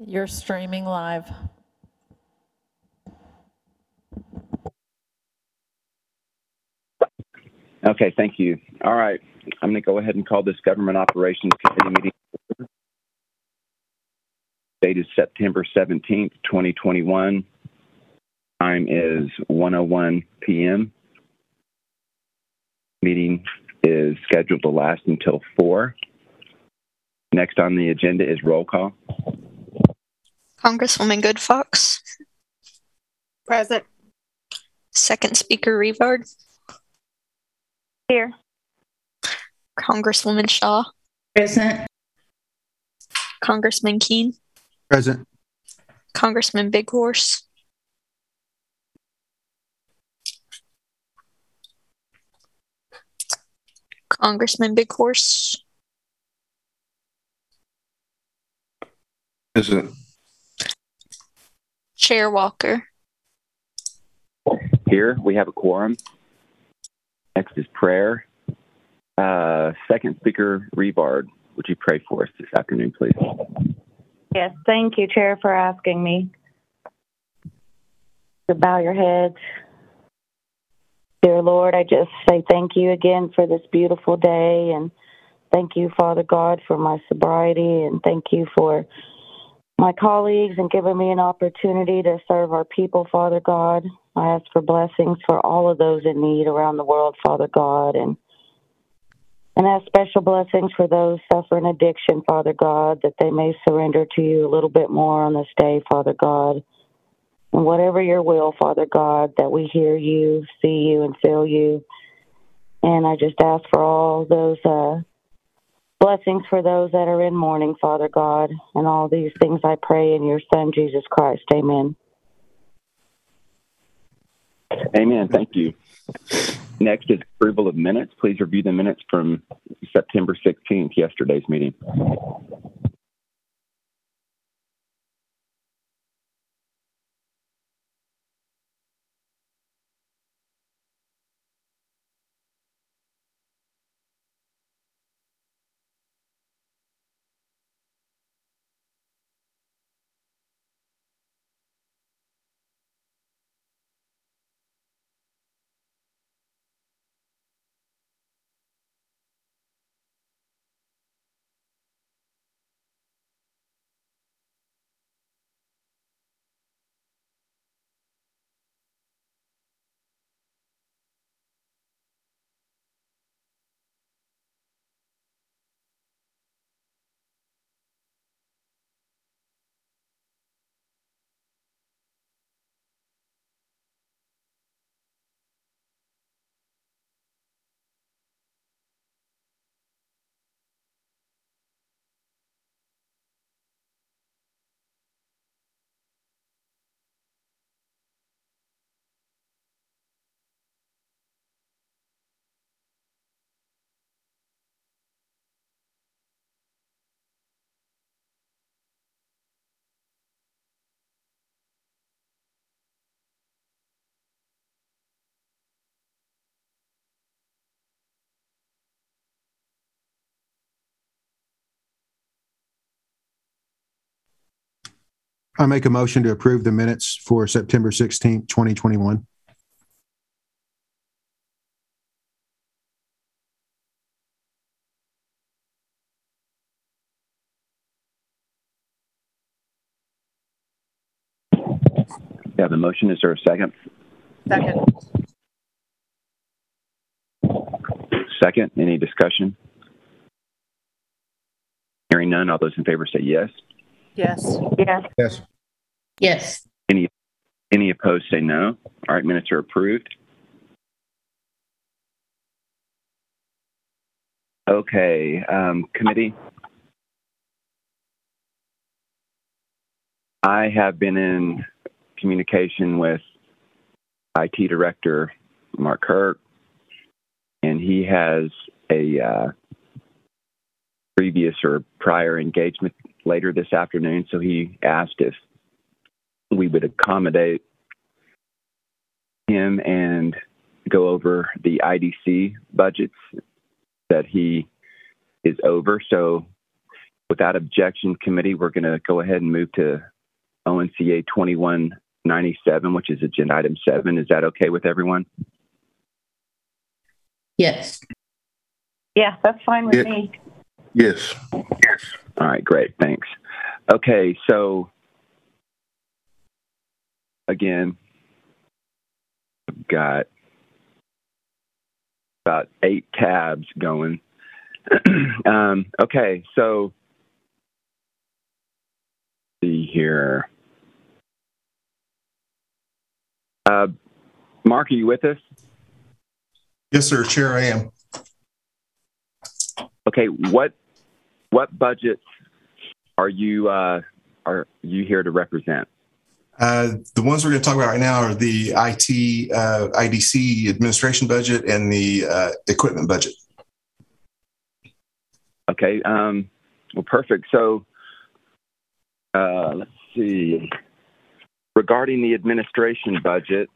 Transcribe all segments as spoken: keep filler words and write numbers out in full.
You're streaming live. Okay, thank you. All right, I'm going to go ahead and call this Government Operations Committee meeting. Date is September seventeenth, twenty twenty-one. Time is one oh one p.m. Meeting is scheduled to last until four. Next on the agenda is roll call. Congresswoman Goodfox. Present. Second Speaker Revard. Here. Congresswoman Shaw. Present. Congressman Keene. Present. Congressman Big Horse. Congressman Big Horse. Present. Chair Walker. Here we have a quorum. Next is prayer. Uh, Second Speaker Revard, would you pray for us this afternoon, please? Yes, thank you, Chair, for asking me to bow your heads. Dear Lord, I just say thank you again for this beautiful day, and thank you, Father God, for my sobriety, and thank you for my colleagues and giving me an opportunity to serve our people, Father God. I ask for blessings for all of those in need around the world, Father God, and and ask special blessings for those suffering addiction, Father God, that they may surrender to you a little bit more on this day, Father God. And whatever your will, Father God, that we hear you, see you, and feel you. And I just ask for all those uh, blessings for those that are in mourning, Father God. And all these things I pray in your Son, Jesus Christ. Amen. Amen. Thank you. Next is approval of minutes. Please review the minutes from September sixteenth, yesterday's meeting. I make a motion to approve the minutes for September sixteenth, twenty twenty-one. We have a motion. Is there a second? Second. Second. Any discussion? Hearing none, all those in favor say yes. Yes. Yes. Yes. Yes. Any any opposed say no. All right, minutes are approved. Okay, um, committee. I have been in communication with I T Director Mark Kirk, and he has a uh, previous or prior engagement later this afternoon, so he asked if we would accommodate him and go over the I D C budgets that he is over. So Without objection, committee, we're going to go ahead and move to O N C A twenty-one ninety-seven, which is agenda item seven. Is that okay with everyone? Yes. Yeah, that's fine with Yeah. me. Yes. All right, great. Thanks. Okay, so again, I've got about eight tabs going. um, okay, so see here. Uh, Mark, are you with us? Yes, sir. Chair, I am. Okay, what what budgets are you uh, are you here to represent? Uh, the ones we're going to talk about right now are the I T, uh, I D C administration budget and the uh, equipment budget. Okay, um, well, perfect. So uh, let's see. Regarding the administration budget,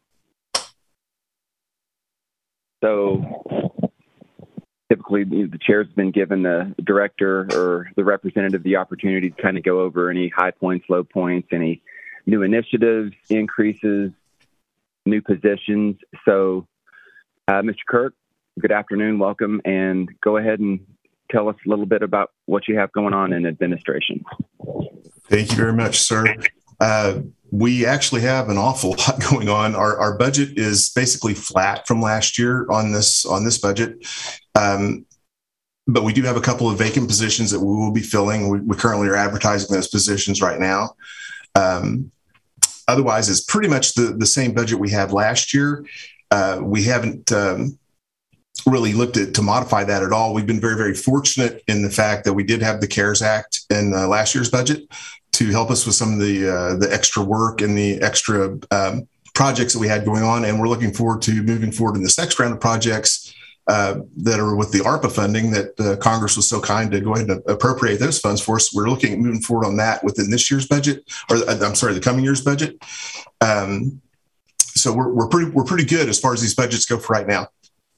so typically the chair's been given the director or the representative the opportunity to kind of go over any high points, low points, any new initiatives, increases, new positions. So, uh, Mister Kirk, good afternoon, welcome, and go ahead and tell us a little bit about what you have going on in administration. Thank you very much, sir. Uh, we actually have an awful lot going on. Our, our budget is basically flat from last year on this on this budget. Um, but we do have a couple of vacant positions that we will be filling. We, we currently are advertising those positions right now. Um, otherwise, it's pretty much the, the same budget we had last year. Uh, we haven't um, really looked at to modify that at all. We've been very, very fortunate in the fact that we did have the CARES Act in uh, last year's budget to help us with some of the uh, the extra work and the extra um, projects that we had going on. And we're looking forward to moving forward in this next round of projects uh, that are with the ARPA funding that uh, Congress was so kind to go ahead and appropriate those funds for us. We're looking at moving forward on that within this year's budget, or uh, I'm sorry, the coming year's budget. Um, so we're we're pretty we're pretty good as far as these budgets go for right now.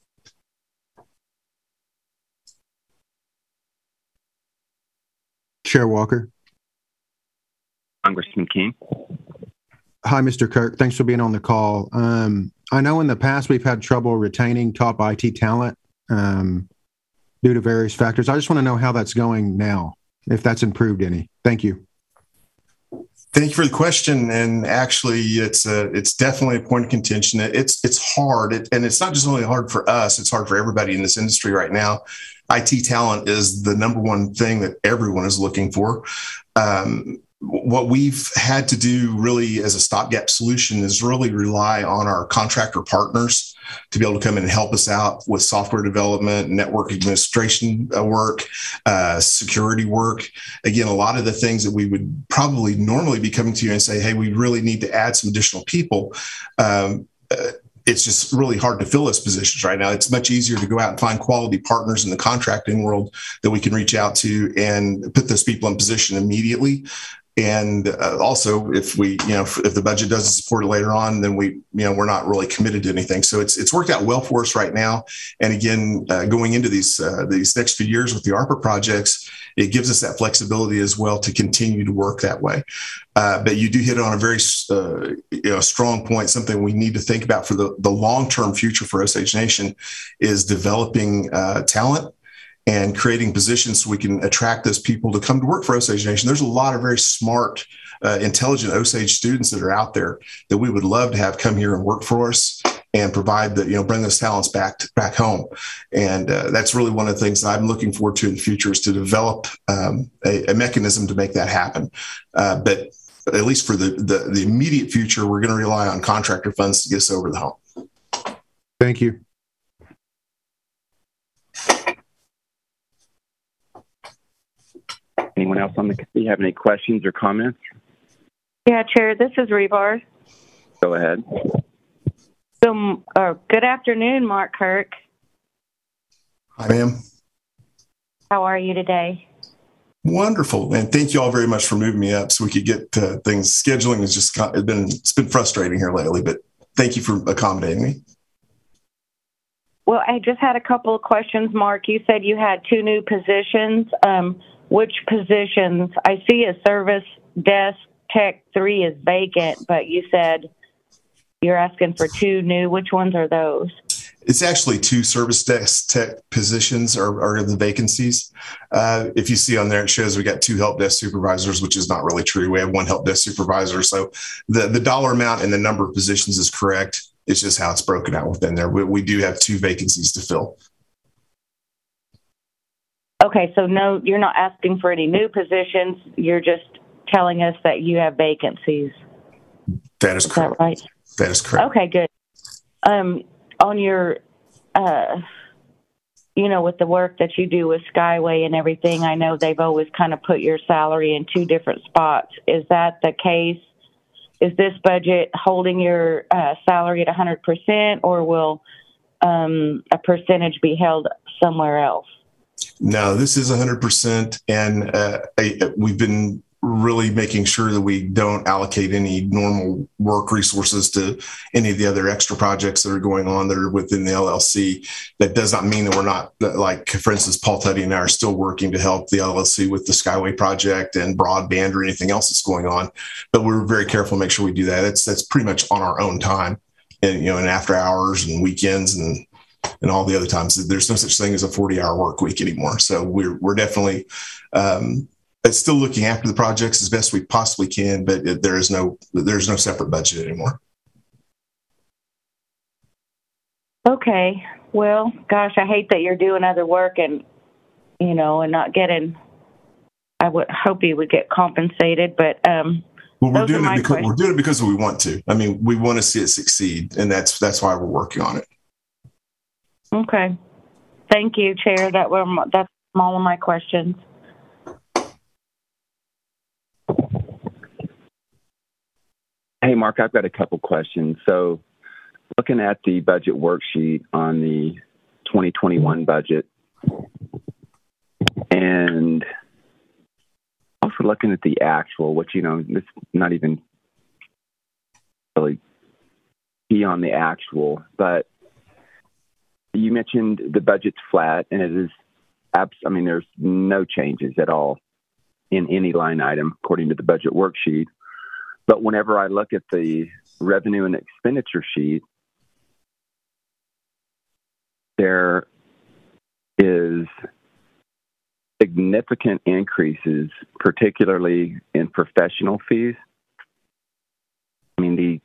Chair Walker. Congressman King. Hi, Mister Kirk. Thanks for being on the call. Um, I know in the past we've had trouble retaining top I T talent um, due to various factors. I just want to know how that's going now, if that's improved any. Thank you. Thank you for the question. And actually, it's a, it's definitely a point of contention. It's it's hard, it, and it's not just only hard for us. It's hard for everybody in this industry right now. I T talent is the number one thing that everyone is looking for. Um, what we've had to do really as a stopgap solution is really rely on our contractor partners to be able to come in and help us out with software development, network administration work, uh, security work. Again, a lot of the things that we would probably normally be coming to you and say, hey, we really need to add some additional people. Um, uh, it's just really hard to fill those positions right now. It's much easier to go out and find quality partners in the contracting world that we can reach out to and put those people in position immediately. And uh, also, if we, you know, if, if the budget doesn't support it later on, then we, you know, we're not really committed to anything. So it's it's worked out well for us right now. And again, uh, going into these uh, these next few years with the ARPA projects, it gives us that flexibility as well to continue to work that way. Uh, but you do hit on a very uh, you know, strong point. Something we need to think about for the the long term future for Osage Nation is developing uh, talent and creating positions so we can attract those people to come to work for Osage Nation. There's a lot of very smart, uh, intelligent Osage students that are out there that we would love to have come here and work for us and provide the, you know, bring those talents back to, back home. And uh, that's really one of the things that I'm looking forward to in the future is to develop um, a, a mechanism to make that happen. Uh, but at least for the, the, the immediate future, we're going to rely on contractor funds to get us over the hump. Thank you. Anyone else on the committee have any questions or comments? Yeah, Chair, this is Rebar. Go ahead. So, uh, good afternoon, Mark Kirk. Hi, ma'am. How are you today? Wonderful. And thank you all very much for moving me up so we could get uh, things. Scheduling has just it's been, it's been frustrating here lately, but thank you for accommodating me. Well, I just had a couple of questions, Mark. You said you had two new positions. Um, which positions, I see a service desk tech three is vacant, but you said you're asking for two new. Which ones are those? It's actually two service desk tech positions are, are the vacancies. Uh, if you see on there, it shows we got two help desk supervisors, which is not really true. We have one help desk supervisor. So the, the dollar amount and the number of positions is correct. It's just how it's broken out within there. We, we do have two vacancies to fill. Okay, so no, you're not asking for any new positions. You're just telling us that you have vacancies. That is, is correct. That right? That is correct. Okay, good. Um, on your, uh, you know, with the work that you do with Skyway and everything, I know they've always kind of put your salary in two different spots. Is that the case? Is this budget holding your uh, salary at one hundred percent, or will um, a percentage be held somewhere else? No, this is one hundred percent. And uh, I, we've been really making sure that we don't allocate any normal work resources to any of the other extra projects that are going on that are within the L L C. That does not mean that we're not, like, for instance, Paul Tuddy and I are still working to help the L L C with the Skyway project and broadband or anything else that's going on. But we're very careful to make sure we do that. That's, that's pretty much on our own time, and, you know, and after hours and weekends and and all the other times. There's no such thing as a forty hour work week anymore. So we're, we're definitely um, still looking after the projects as best we possibly can, but it, there is no, there's no separate budget anymore. Okay. Well, gosh, I hate that you're doing other work and, you know, and not getting, I would hope you would get compensated, but, um, well, we're doing it because questions. we're doing it because we want to. I mean, we want to see it succeed, and that's, that's why we're working on it. Okay. Thank you, Chair. That were that's all of my questions. Hey, Mark, I've got a couple questions. So looking at the budget worksheet on the twenty twenty-one budget, and also looking at the actual, which, you know, it's not even really key on the actual, but you mentioned the budget's flat, and it is, abs- I mean, there's no changes at all in any line item according to the budget worksheet. But whenever I look at the revenue and expenditure sheet, there is significant increases, particularly in professional fees. I mean, the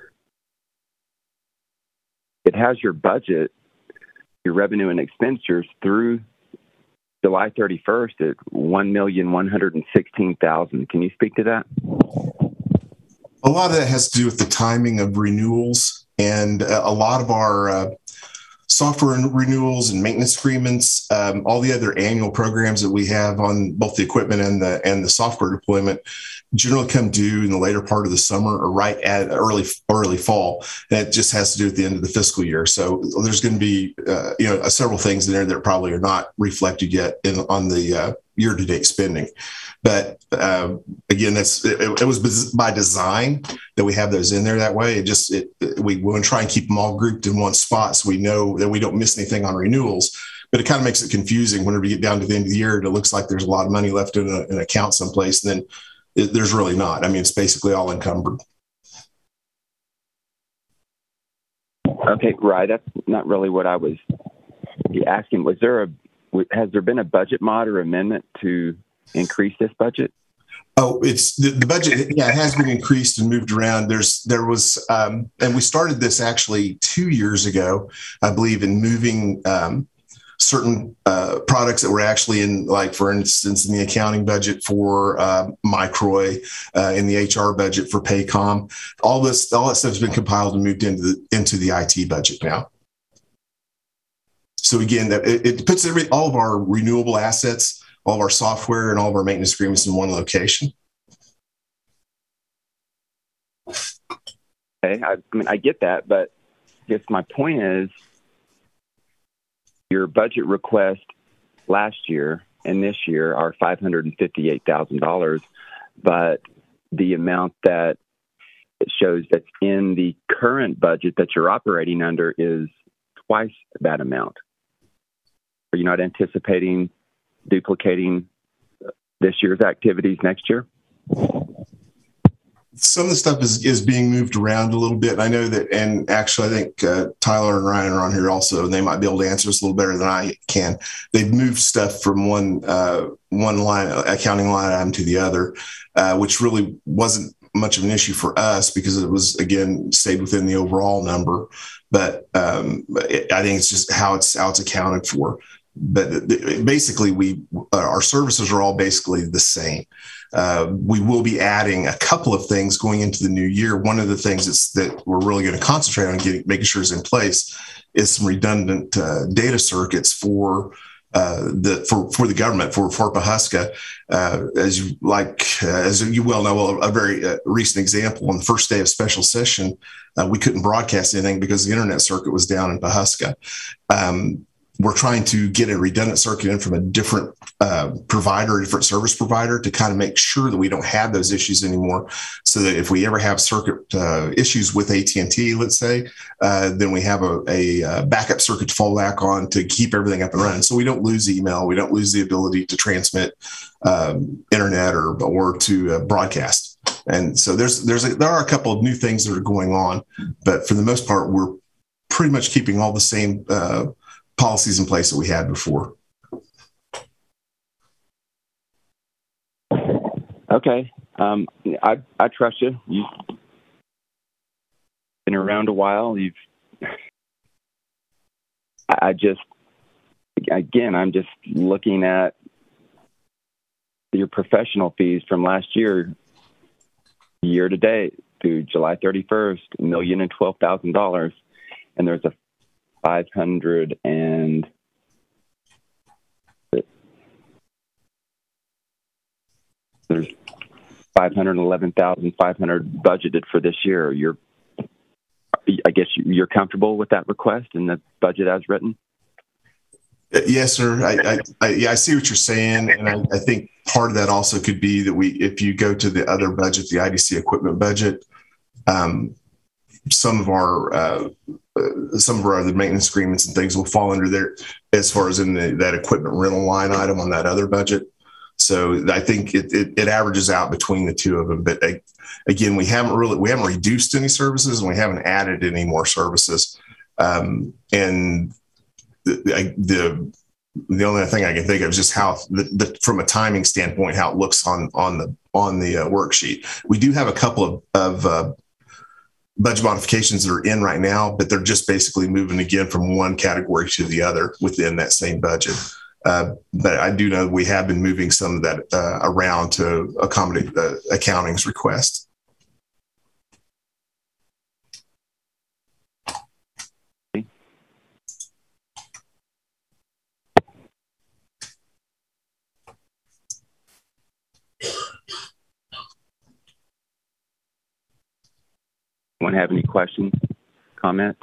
it has your budget, your revenue and expenditures through July thirty-first at one million one hundred sixteen thousand dollars. Can you speak to that? A lot of that has to do with the timing of renewals, and uh, a lot of our uh, software renewals and maintenance agreements, um, all the other annual programs that we have on both the equipment and the and the software deployment generally come due in the later part of the summer or right at early early fall. And it just has to do with the end of the fiscal year. So there's going to be uh, you know several things in there that probably are not reflected yet in on the uh, year-to-date spending. But uh, again, that's it, it was by design that we have those in there that way. It just it, we want to try and keep them all grouped in one spot so we know that we don't miss anything on renewals. But it kind of makes it confusing whenever you get down to the end of the year. It looks like there's a lot of money left in a, an account someplace, and then it, there's really not. I mean, it's basically all encumbered. Okay, right. That's not really what I was asking. Was there a has there been a budget mod or amendment to increase this budget? Oh, it's the, the budget. Yeah, it has been increased and moved around. There's, there was, um, and we started this actually two years ago, I believe, in moving um, certain uh, products that were actually in, like, for instance, in the accounting budget for uh, Microy, uh, in the H R budget for Paycom. All this, all that stuff has been compiled and moved into the into the I T budget now. So again, that it, it puts every all of our renewable assets, all of our software, and all of our maintenance agreements in one location. Okay, I, I mean, I get that, but I guess my point is your budget request last year and this year are five hundred fifty-eight thousand dollars, but the amount that it shows that's in the current budget that you're operating under is twice that amount. Are you not anticipating duplicating this year's activities next year? Some of the stuff is, is being moved around a little bit. I know that, and actually, I think uh, Tyler and Ryan are on here also, and they might be able to answer this a little better than I can. They've moved stuff from one uh, one line accounting line item to the other, uh, which really wasn't much of an issue for us because it was, again, stayed within the overall number. But um, it, I think it's just how it's how it's accounted for. But basically, we uh, our services are all basically the same. Uh, we will be adding a couple of things going into the new year. One of the things that's, that we're really going to concentrate on getting, making sure is in place is some redundant uh, data circuits for uh, the for for the government for for Pawhuska. Uh, as you like, uh, as you well know, a very uh, recent example on the first day of special session, uh, we couldn't broadcast anything because the internet circuit was down in Pawhuska. Um, We're trying to get a redundant circuit in from a different uh, provider, a different service provider, to kind of make sure that we don't have those issues anymore. So that if we ever have circuit uh, issues with A T and T, let's say, uh, then we have a, a backup circuit to fall back on to keep everything up and running. So we don't lose email, we don't lose the ability to transmit um, internet or or to uh, broadcast. And so there's there's a, there are a couple of new things that are going on, but for the most part, we're pretty much keeping all the same Uh, policies in place that we had before. Okay. Um, I, I trust you. You've been around a while. You've, I just, again, I'm just looking at your professional fees from last year, year to date through July thirty-first, a million and twelve thousand dollars. And there's a five hundred and there's five hundred eleven thousand five hundred budgeted for this year. You're, I guess you're comfortable with that request and the budget as written? Yes, sir. I, I, I, yeah, I see what you're saying. And I, I think part of that also could be that we, if you go to the other budget, the I D C equipment budget, um, some of our, uh, uh, some of our other maintenance agreements and things will fall under there as far as in the, that equipment rental line item on that other budget. So I think it, it, it averages out between the two of them. But uh, again, we haven't really, we haven't reduced any services and we haven't added any more services. Um, and the, the, the only thing I can think of is just how the, the, from a timing standpoint, how it looks on, on the, on the uh, worksheet. We do have a couple of, of, uh, budget modifications that are in right now, but they're just basically moving again from one category to the other within that same budget. Uh, but I do know we have been moving some of that uh, around to accommodate the accounting's request. Anyone have any questions, comments?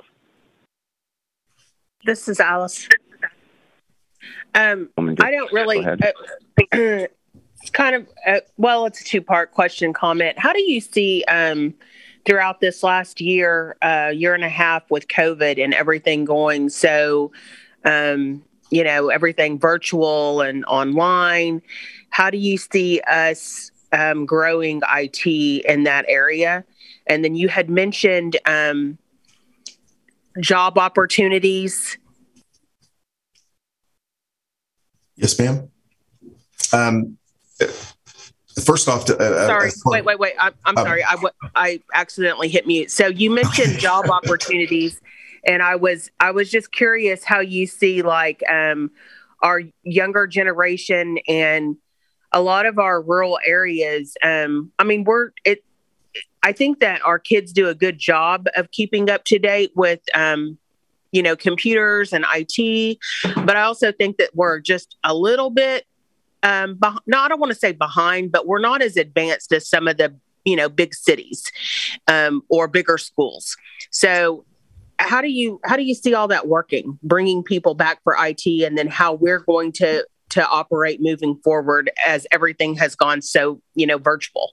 This is Alice. Um, I don't really, uh, it's kind of, uh, well, it's a two-part question comment. How do you see um, throughout this last year, uh, year and a half with COVID and everything going so, um, you know, everything virtual and online, how do you see us um, growing I T in that area? And then you had mentioned um, job opportunities. Yes, ma'am. Um, first off, uh, sorry, uh, wait, wait, wait. I, I'm um, sorry. I, I accidentally hit mute. So you mentioned job opportunities, and I was I was just curious how you see like um, our younger generation and a lot of our rural areas. Um, I mean, we're it. I think that our kids do a good job of keeping up to date with, um, you know, computers and I T. But I also think that we're just a little bit, um, beh- no, I don't want to say behind, but we're not as advanced as some of the, you know, big cities um, or bigger schools. So how do you how do you see all that working, bringing people back for I T, and then how we're going to to operate moving forward as everything has gone so, you know, virtual?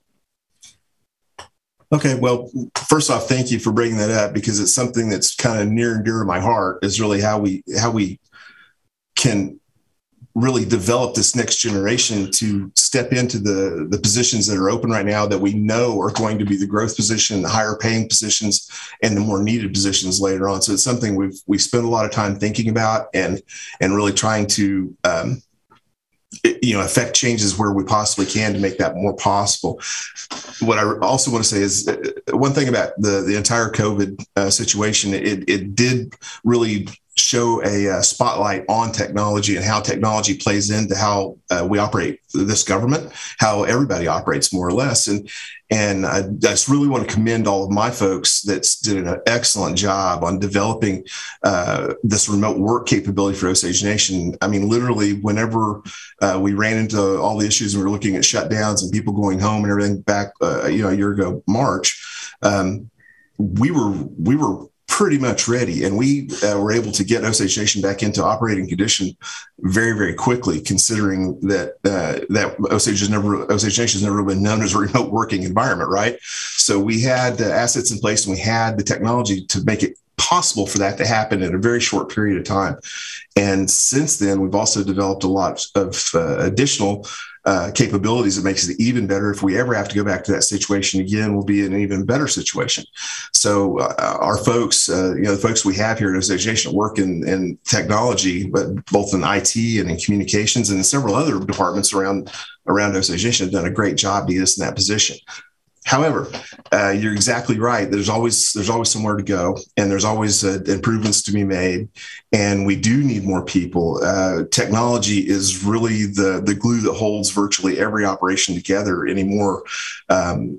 Okay, well, first off, thank you for bringing that up because it's something that's kind of near and dear to my heart. Is really how we how we can really develop this next generation to step into the, the positions that are open right now that we know are going to be the growth position, the higher paying positions, and the more needed positions later on. So it's something we've we spent a lot of time thinking about and and really trying to um, you know affect changes where we possibly can to make that more possible. What I also want to say is uh, one thing about the the entire COVID uh, situation. It it did really show a uh, spotlight on technology and how technology plays into how uh, we operate this government, how everybody operates more or less. And and I, I just really want to commend all of my folks that did an excellent job on developing uh, this remote work capability for Osage Nation. I mean, literally, whenever uh, we ran into all the issues and we were looking at shutdowns and people going home and everything back, uh, you know, a year ago, March, um, we were we were pretty much ready. And we uh, were able to get Osage Nation back into operating condition very, very quickly, considering that uh, that Osage has never, Osage Nation has never been known as a remote working environment, right? So we had uh, assets in place and we had the technology to make it possible for that to happen in a very short period of time. And since then, we've also developed a lot of uh, additional Uh, capabilities that makes it even better. If we ever have to go back to that situation again, we'll be in an even better situation. So uh, our folks, uh, you know, the folks we have here at Osage Nation work in, in technology, but both in I T and in communications and in several other departments around around Osage Nation have done a great job to get us in that position. However, uh, you're exactly right. There's always there's always somewhere to go, and there's always uh, improvements to be made, and we do need more people. Uh, technology is really the the glue that holds virtually every operation together anymore, um,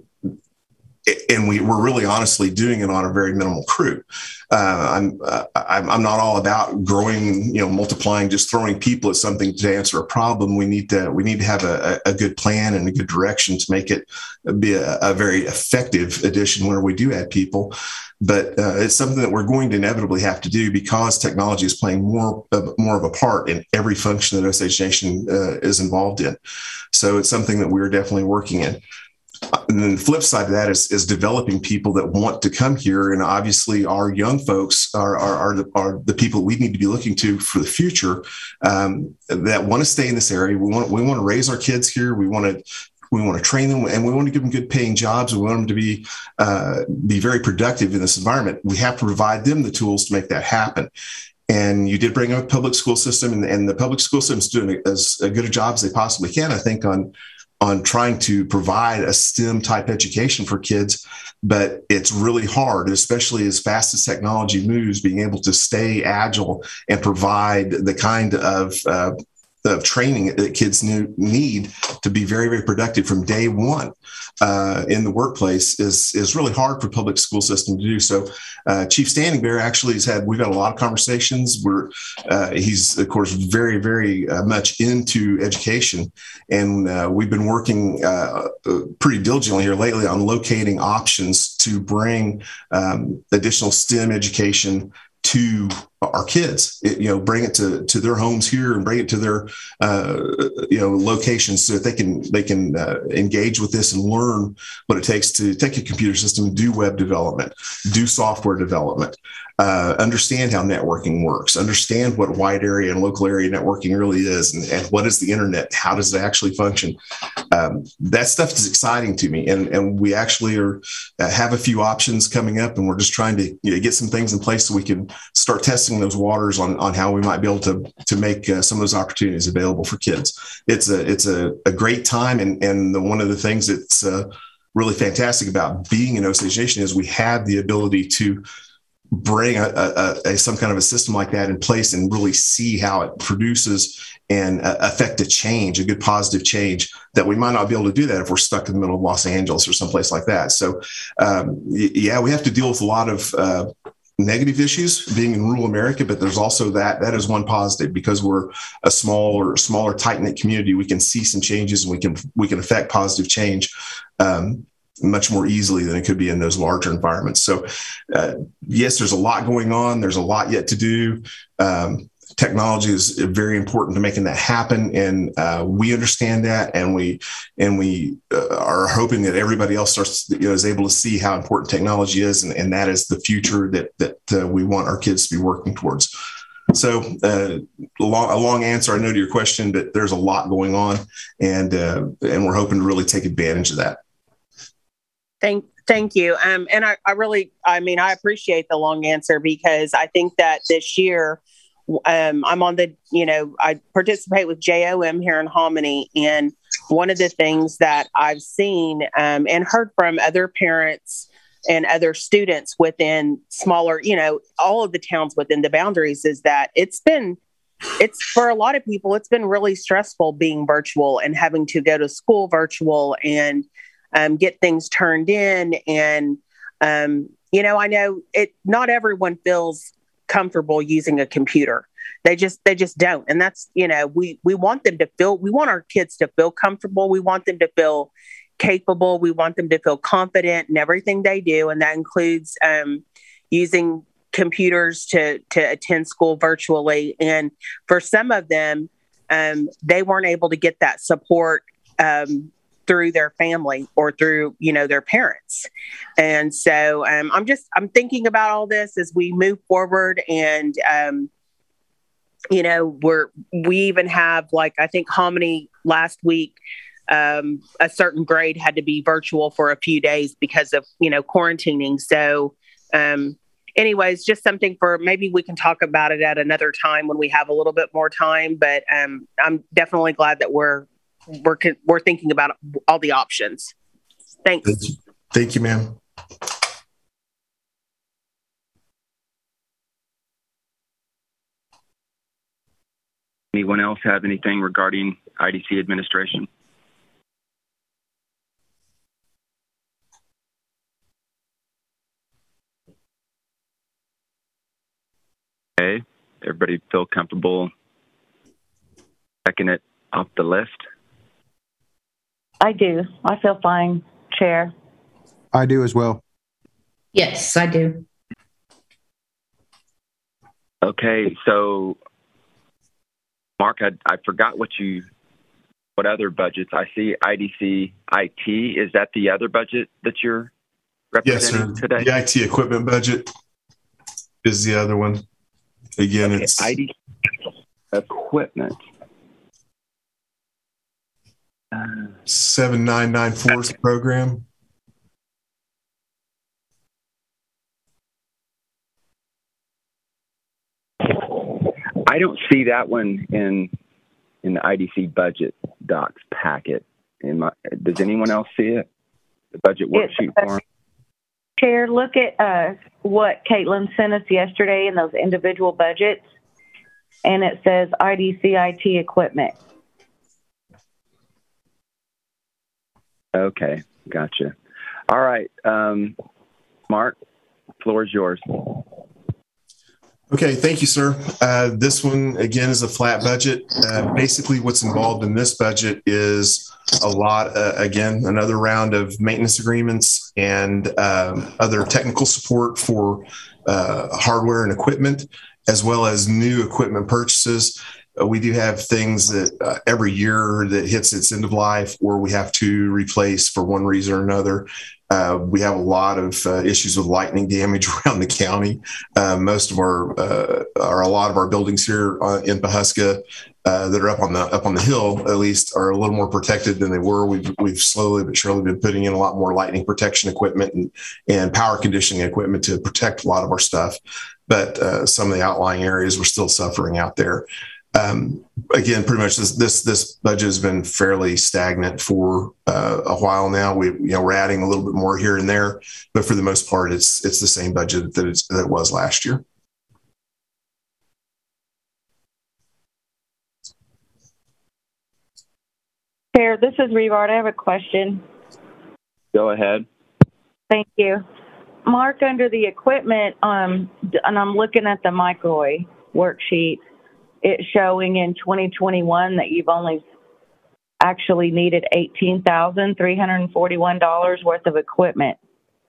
and we, we're really honestly doing it on a very minimal crew. Uh, I'm, uh, I'm I'm not all about growing, you know, multiplying, just throwing people at something to answer a problem. We need to we need to have a, a good plan and a good direction to make it be a, a very effective addition where we do add people. But uh, it's something that we're going to inevitably have to do because technology is playing more uh, more of a part in every function that Osage Nation uh, is involved in. So it's something that we're definitely working in. And then the flip side of that is, is developing people that want to come here. And obviously our young folks are, are, are, the, are the people we need to be looking to for the future, um, that want to stay in this area. We want, we want to raise our kids here. We want to, we want to train them and we want to give them good paying jobs. We want them to be, uh, be very productive in this environment. We have to provide them the tools to make that happen. And you did bring up public school system, and, and the public school system is doing as good a job as they possibly can, I think, on on trying to provide a STEM type education for kids, but it's really hard, especially as fast as technology moves, being able to stay agile and provide the kind of, uh, of training that kids need to be very, very productive from day one uh, in the workplace is, is really hard for public school system to do. So uh, Chief Standing Bear actually has had, we've had a lot of conversations where uh, he's, of course, very, very uh, much into education. And uh, we've been working uh, pretty diligently here lately on locating options to bring um, additional STEM education to our kids, it, you know, bring it to, to their homes here and bring it to their, uh, you know, locations so that they can, they can uh, engage with this and learn what it takes to take a computer system, do web development, do software development, uh, understand how networking works, understand what wide area and local area networking really is, and, and what is the internet, how does it actually function. Um, that stuff is exciting to me. And, and we actually are, uh, have a few options coming up, and we're just trying to you know, get some things in place so we can start testing those waters on, on how we might be able to, to make uh, some of those opportunities available for kids. It's a, it's a, a great time. And, and the, one of the things that's uh, really fantastic about being in Osage Nation is we have the ability to bring a, a, a, some kind of a system like that in place and really see how it produces and uh, affect a change, a good positive change that we might not be able to do that if we're stuck in the middle of Los Angeles or someplace like that. So um, yeah, we have to deal with a lot of uh, negative issues being in rural America, but there's also that, that is one positive because we're a smaller, smaller, tight-knit community. We can see some changes and we can, we can affect positive change um, much more easily than it could be in those larger environments. So uh, yes, there's a lot going on. There's a lot yet to do. Um, technology is very important to making that happen. And uh, we understand that. And we, and we uh, are hoping that everybody else starts, you know, is able to see how important technology is. And, and that is the future that, that uh, we want our kids to be working towards. So uh, a, long, a long answer, I know, to your question, but there's a lot going on, and uh, and we're hoping to really take advantage of that. Thank, thank you. Um, and I, I really, I mean, I appreciate the long answer, because I think that this year, um, I'm on the, you know, I participate with J O M here in Hominy, and one of the things that I've seen um, and heard from other parents and other students within smaller, you know, all of the towns within the boundaries is that it's been, it's for a lot of people, it's been really stressful being virtual and having to go to school virtual and um, get things turned in. And, um, you know, I know it, not everyone feels comfortable using a computer. They just, they just don't. And that's, you know, we, we want them to feel, we want our kids to feel comfortable. We want them to feel capable. We want them to feel confident in everything they do. And that includes um, using computers to, to attend school virtually. And for some of them, um, they weren't able to get that support um, through their family or through, you know, their parents. And so um, I'm just, I'm thinking about all this as we move forward. And, um, you know, we're, we even have, like, I think Hominy last week, Um, a certain grade had to be virtual for a few days because of, you know, quarantining. So, um, anyways, just something for, maybe we can talk about it at another time when we have a little bit more time. But um, I'm definitely glad that we're we're we're thinking about all the options. Thanks. Thank you, Thank you, ma'am. Anyone else have anything regarding I D C administration? Okay, everybody feel comfortable checking it off the list? I do. I feel fine, Chair. I do as well. Yes, I do. Okay, so Mark, I, I forgot what you, what other budgets? I see I D C I T. Is that the other budget that you're representing Yes, sir. today? The I T equipment budget is the other one. Again, Okay, it's I D C equipment. Uh, seven nine nine four program. I don't see that one in in the I D C budget docs packet. In my, does anyone else see it? The budget worksheet uh, form. Chair, look at uh, what Caitlin sent us yesterday in those individual budgets, and it says I D C I T equipment. Okay, gotcha. All right, um, Mark, floor is yours. Okay, thank you, sir. Uh, this one, again, is a flat budget. Uh, basically, what's involved in this budget is a lot, uh, again, another round of maintenance agreements and um, other technical support for uh, hardware and equipment, as well as new equipment purchases. Uh, we do have things that uh, every year that hits its end of life where we have to replace for one reason or another. Uh, we have a lot of uh, issues with lightning damage around the county. Uh, most of our, uh, or a lot of our buildings here uh, in Pawhuska uh, that are up on the up on the hill, at least, are a little more protected than they were. We've we've slowly but surely been putting in a lot more lightning protection equipment and and power conditioning equipment to protect a lot of our stuff. But uh, some of the outlying areas we're still suffering out there. Um, again, pretty much this, this, this budget has been fairly stagnant for uh, a while now. We, you know, we're adding a little bit more here and there, but for the most part, it's, it's the same budget that it's, that it was last year. Chair, this is Revard. I have a question. Go ahead. Thank you. Mark, under the equipment, um, and I'm looking at the microwave worksheet, it's showing in twenty twenty-one that you've only actually needed eighteen thousand three hundred forty-one dollars worth of equipment.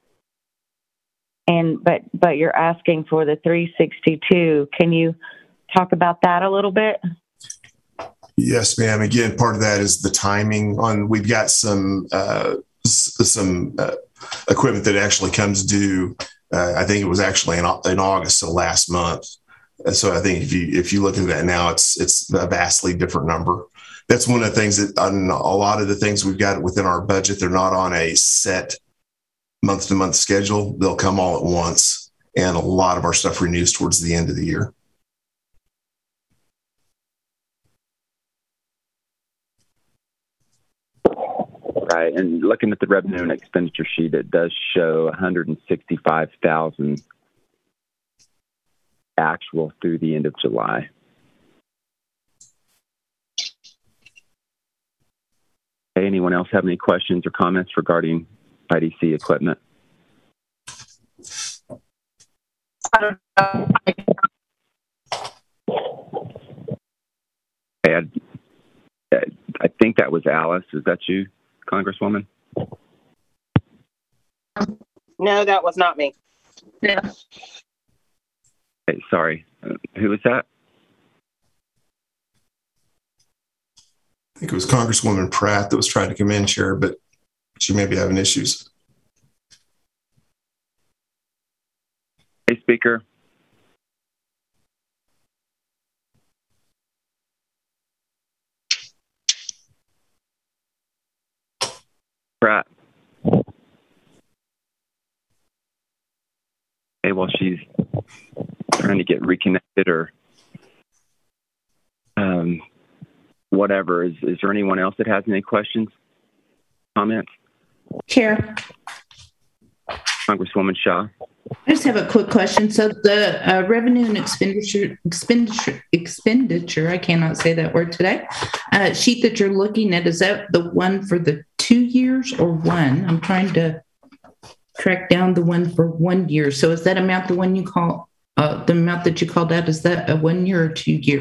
And, but, but you're asking for the three sixty-two. Can you talk about that a little bit? Yes, ma'am. Again, part of that is the timing on, we've got some, uh, some, uh, equipment that actually comes due. Uh, I think it was actually in, in August, so last month. And so I think if you if you look at that now, it's it's a vastly different number. That's one of the things that on a lot of the things we've got within our budget, they're not on a set month to month schedule. They'll come all at once. And a lot of our stuff renews towards the end of the year. Right. And looking at the revenue and expenditure sheet, it does show one hundred sixty-five thousand actual through the end of July. Okay, anyone else have any questions or comments regarding I D C equipment? I don't know. Okay, I, I think that was Alice. Is that you, Congresswoman? No, that was not me. Yeah. Hey, sorry. Uh, who was that? I think it was Congresswoman Pratt that was trying to come in, Chair, but she may be having issues. Hey, Speaker. Pratt. Hey, well, she's trying to get reconnected or um, whatever. Is, is there anyone else that has any questions, comments? Chair, Congresswoman Shaw. I just have a quick question. So the uh, revenue and expenditure, expenditure, expenditure, I cannot say that word today, uh, sheet that you're looking at, is that the one for the two years or one? I'm trying to track down the one for one year. So is that amount the one you call, uh, the amount that you called out, is that a one year or two year?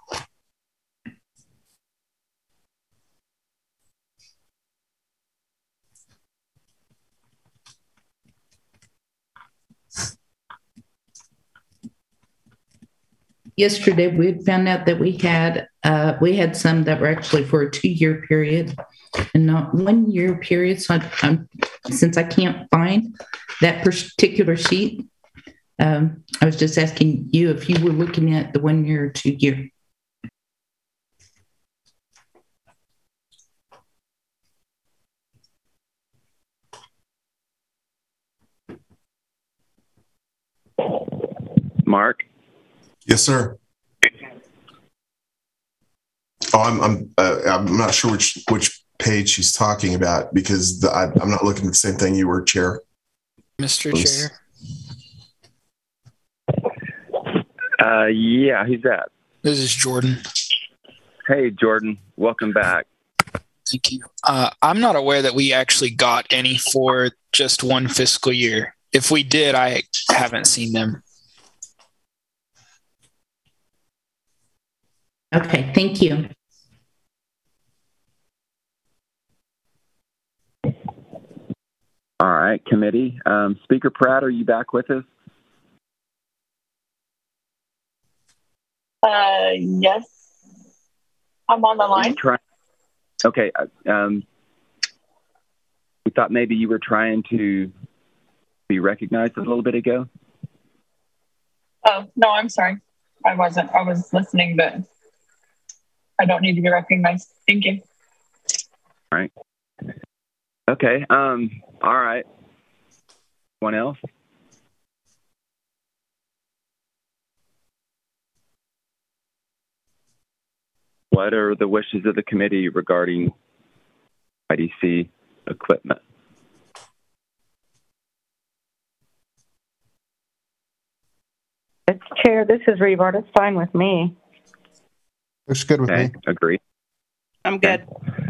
Yesterday, we had found out that we had uh, we had some that were actually for a two-year period and not one-year period. So, I, I'm, since I can't find that particular sheet, um, I was just asking you if you were looking at the one-year or two-year. Mark? Yes, sir. Oh, I'm I'm uh, I'm not sure which which page she's talking about because the, I, I'm not looking at the same thing you were, Chair. Mister Please. Chair. Uh, yeah, who's that? This is Jordan. Hey, Jordan. Welcome back. Thank you. Uh, I'm not aware that we actually got any for just one fiscal year. If we did, I haven't seen them. Okay, thank you. All right, committee. Um, Speaker Pratt, are you back with us? Uh, yes. I'm on the line. Try- okay. Um, we thought maybe you were trying to be recognized a little bit ago. Oh, no, I'm sorry. I wasn't. I was listening, but I don't need to be recognized. Thank you. All right. Okay. Um, all right. Anyone else? What are the wishes of the committee regarding I D C equipment? It's Chair, this is Revard. It's fine with me. Looks good with Okay, me. agree. I'm good.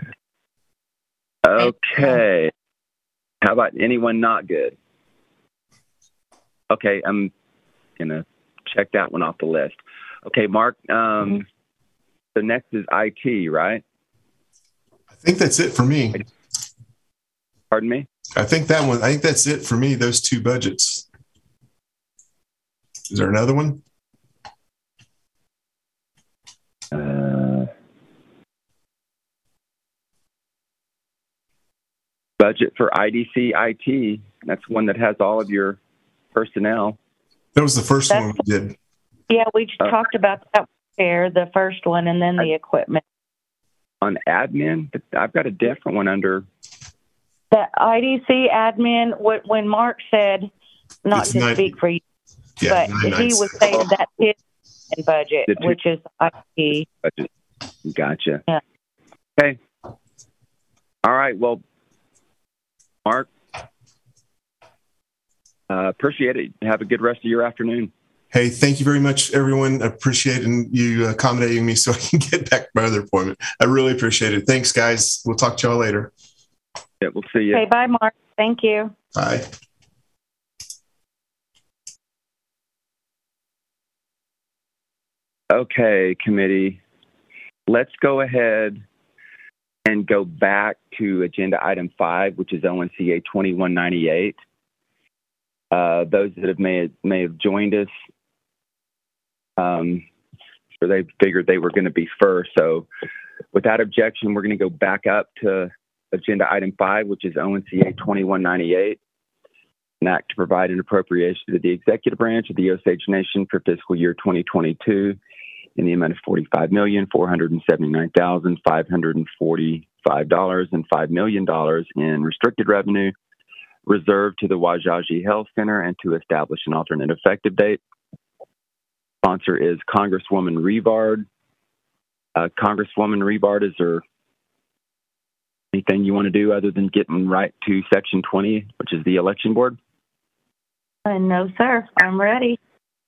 Okay. How about anyone not good? Okay, I'm gonna check that one off the list. Okay, Mark. Um, mm-hmm. The next is I T, right? I think that's it for me. Pardon me? I think that one. I think that's it for me. Those two budgets. Is there another one? Uh, budget for I D C I T. That's one that has all of your personnel. That was the first That's- one we did. Yeah, we just Uh, talked about that chair, the first one, and then the equipment. On admin, I've got a different one under. The I D C admin, wh- when Mark said, not It's to nine- speak for you, Yeah, but nine nine he was six. saying that's his budget, The two- which is I T. Gotcha. Yeah. Okay. All right. Well, Mark, uh, appreciate it. Have a good rest of your afternoon. Hey, thank you very much, everyone. I appreciate you accommodating me so I can get back to my other appointment. I really appreciate it. Thanks, guys. We'll talk to y'all later. Yeah, we'll see you. Okay, bye, Mark. Thank you. Bye. Okay, committee. Let's go ahead and go back to agenda item five, which is O N C A twenty-one ninety-eight. Uh, those that have may may have joined us, um, sure they figured they were going to be first. So, without objection, we're going to go back up to agenda item five, which is O N C A twenty-one ninety-eight, an act to provide an appropriation to the executive branch of the Osage Nation for fiscal year twenty twenty-two in the amount of forty-five million, four hundred seventy-nine thousand, five hundred forty-five dollars and five million dollars in restricted revenue reserved to the Wajaji Health Center and to establish an alternate effective date. Sponsor is Congresswoman Rivard. Uh, Congresswoman Rivard, is there anything you want to do other than getting right to Section twenty, which is the election board? Uh, no, sir. I'm ready.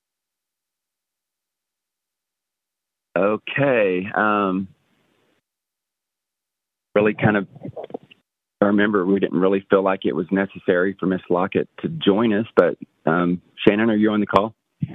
Okay. Um, really kind of, I remember we didn't really feel like it was necessary for Miss Lockett to join us, but um, Shannon, are you on the call?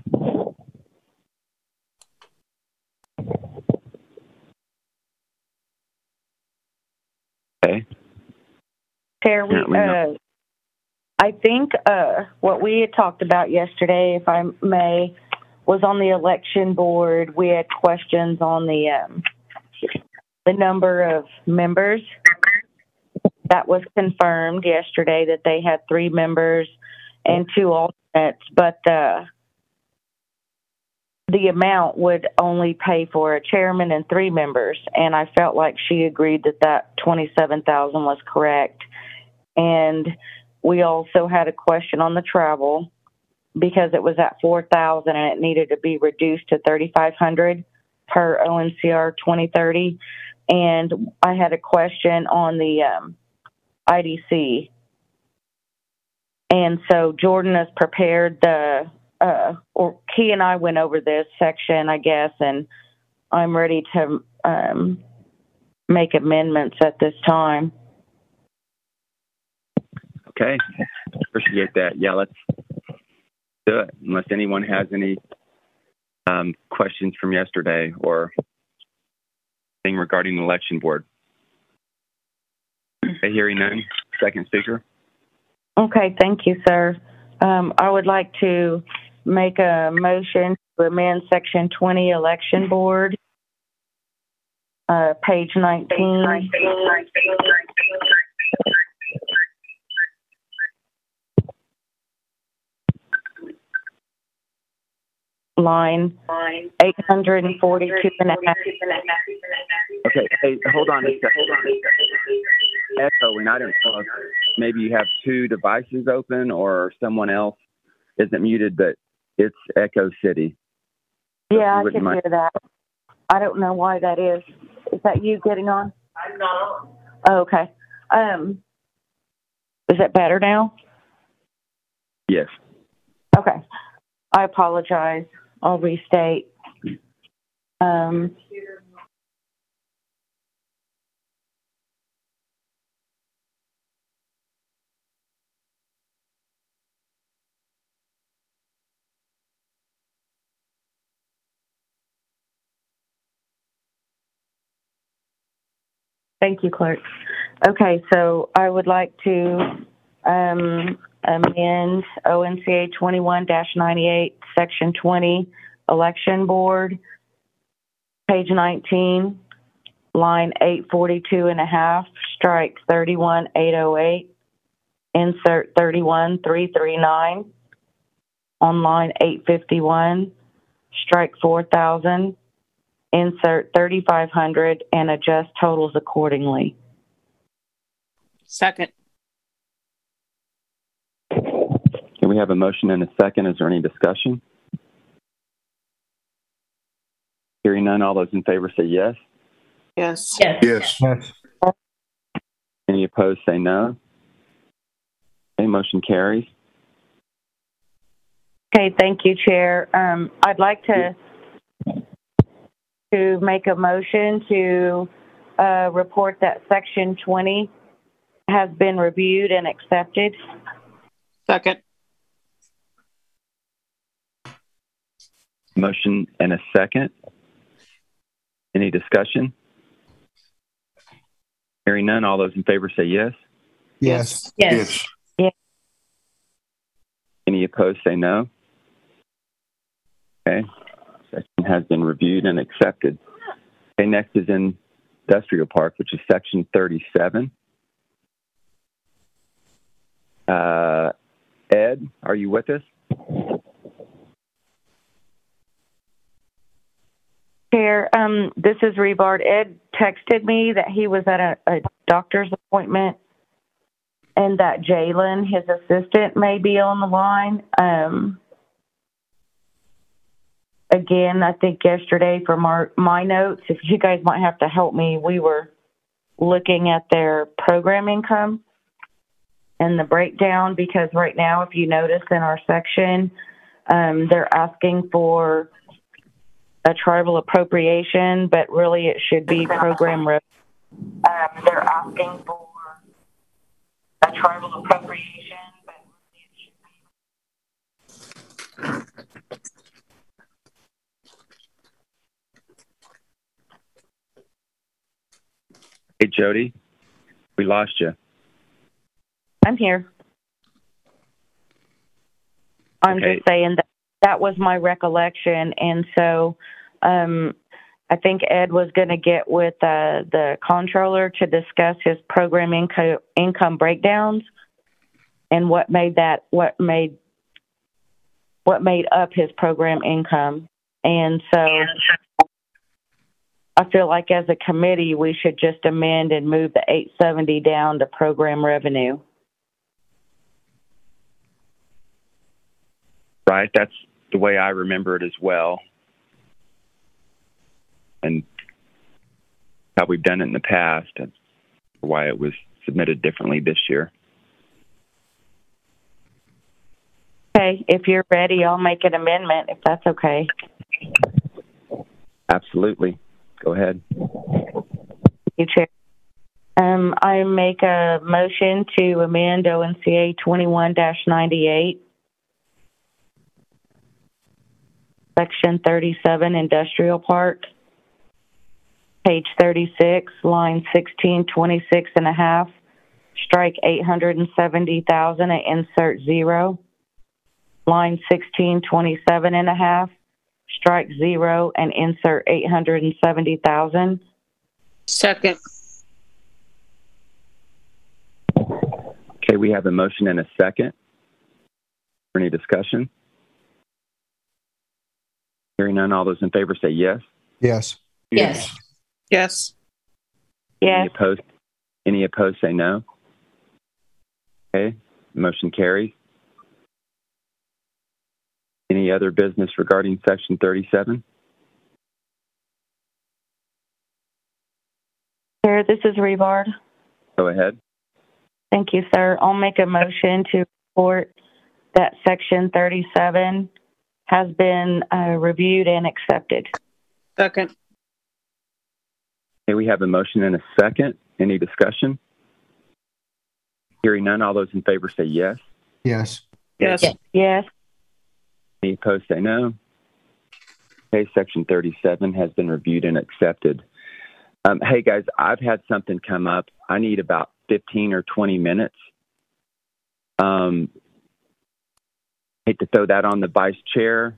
Okay. Chair, we, uh, I think uh, what we had talked about yesterday, if I may, was on the election board. We had questions on the um, the number of members. That was confirmed yesterday that they had three members and two alternates, but uh, the amount would only pay for a chairman and three members. And I felt like she agreed that that twenty-seven thousand was correct. And we also had a question on the travel because it was at four thousand and it needed to be reduced to thirty-five hundred per O N C R twenty thirty. And I had a question on the um, I D C. And so Jordan has prepared the, uh, or he and I went over this section, I guess, and I'm ready to um, make amendments at this time. Okay. Appreciate that. Yeah, let's do it. Unless anyone has any um, questions from yesterday or thing regarding the election board. Okay, hearing none. Second speaker. Okay, thank you, sir. Um, I would like to make a motion to amend Section twenty Election Board, uh, page nineteen. Line eight hundred forty-two and a half. Okay, hey, hold on a second. Hold on a second. Echoing. I don't know if maybe you have two devices open or someone else isn't muted, but it's Echo City. So Yeah, I wouldn't can mind- hear that. I don't know why that is. Is that you getting on? I'm not. Oh, okay. Um, is it better now? Yes. Okay. I apologize. I'll restate. Um, Thank you, Clerk. Okay, so I would like to um, amend O N C A twenty-one ninety-eight, Section twenty, Election Board, page nineteen, line eight forty-two and a half, strike thirty-one eight oh eight, insert thirty-one three thirty-nine, on line eight fifty-one, strike four thousand, insert thirty-five hundred, and adjust totals accordingly. Second. Can we have a motion and a second? Is there any discussion? Hearing none, all those in favor say yes. Yes. Yes. Yes. Any opposed say no. Okay, motion carries. Okay, thank you, Chair. Um, I'd like to to make a motion to uh, report that Section twenty has been reviewed and accepted. Second. Motion and a second. Any discussion? Hearing none, all those in favor say yes. Yes. Yes. Any opposed say no. Okay. Section has been reviewed and accepted. Okay, next is Industrial Park, which is Section thirty-seven. Uh, Ed, are you with us? Chair, um, this is Rebard. Ed texted me that he was at a, a doctor's appointment and that Jalen, his assistant, may be on the line. Um, again, I think yesterday from our, my notes, if you guys might have to help me, we were looking at their program income and the breakdown, because right now, if you notice in our section, um, they're asking for a tribal appropriation, but really it should be program revenue. Um, they're asking for a tribal appropriation, but really it should be. Hey, Jody, we lost you. I'm here. I'm Okay. just saying that that was my recollection, and so um, I think Ed was going to get with uh, the controller to discuss his program inco- income breakdowns and what made that what made what made up his program income. And so I feel like as a committee we should just amend and move the eight seventy down to program revenue. Right, that's the way I remember it as well. And how we've done it in the past, and why it was submitted differently this year. Okay, if you're ready, I'll make an amendment if that's okay. Absolutely. Go ahead. Thank you, Chair. Um, I make a motion to amend O N C A twenty-one dash ninety-eight, Section thirty-seven, Industrial Park, page thirty-six, line sixteen twenty-six and a half, strike eight hundred seventy thousand and insert zero. Line sixteen twenty-seven and a half, strike zero and insert eight hundred seventy thousand. Second. Okay, we have a motion and a second. For any discussion? Hearing none, all those in favor say yes. Yes. Yes. Yes. Yes. Any opposed? Any opposed say no. Okay, motion carries. Any other business regarding Section thirty-seven? Chair, this is Rebard. Go ahead. Thank you, sir. I'll make a motion to report that Section thirty-seven has been uh, reviewed and accepted. Second. Okay, we have a motion and a second. Any discussion? Hearing none, all those in favor say yes. Yes. Yes. Yes. Any opposed say no. Okay, Section thirty-seven has been reviewed and accepted. Um, hey, guys, I've had something come up. I need about fifteen or twenty minutes. Um, hate to throw that on the vice chair.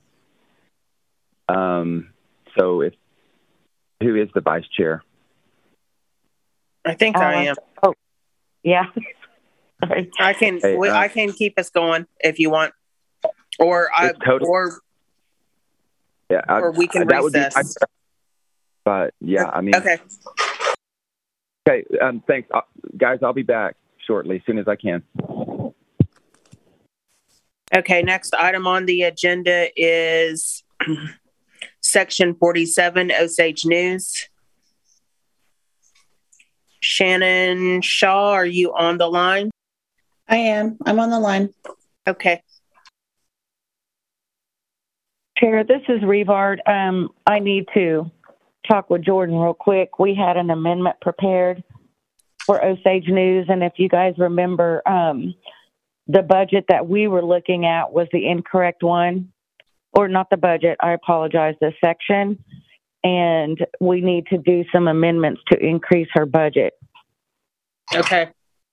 Um, so if who is the vice chair? I think Uh, I am. Oh, yeah. I can. Hey, we- uh, I can keep us going if you want, or I It's totally- or Yeah, I, or we can that recess. Would be, I, but yeah, I mean, okay. Okay, um, thanks, uh, guys. I'll be back shortly, as soon as I can. Okay, next item on the agenda is Section forty-seven, Osage News. Shannon Shaw, are you on the line? I am. I'm on the line. Okay. Chair, this is Revard. Um, I need to talk with Jordan real quick. We had an amendment prepared for Osage News, and if you guys remember, um, the budget that we were looking at was the incorrect one, or not the budget, I apologize, the section, and we need to do some amendments to increase her budget. Okay.